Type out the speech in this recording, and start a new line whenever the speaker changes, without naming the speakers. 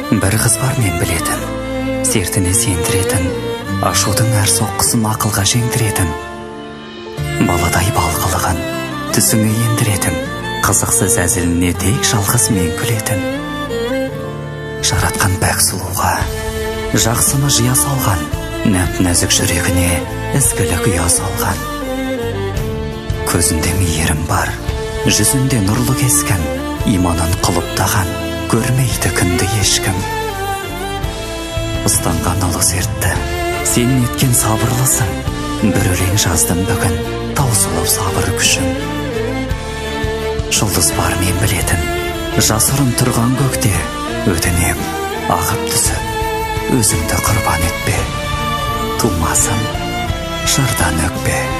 Бір қыз бар мен білетін, сертіне сендіретін, ашудың әр соққысын ақылға жеңдіретін, баладай балқылған, түсіңе ендіретін, қызықсыз әзіліне тек жалғыз мен күлетін. Жаратқан пәк сұлуға жақсыны жия салған, нәп-нәзік жүрегіне ізгілік ұя салған. Көзінде мейірім бар, жүзінде нұрлы кескін, иманын құлыптаған, көрмейді күнді ешкім. Ұстанған ұлы сертті, сен неткен сабырлысың, бір өлең жаздым бүгін, таусылып сабыр күшім. Жұлдыз бар мен білетін, жасырын тұрған көкте, өтінем, ағып түсіп, өзіңді құрбан етпе, тумасын жырдан өкпе.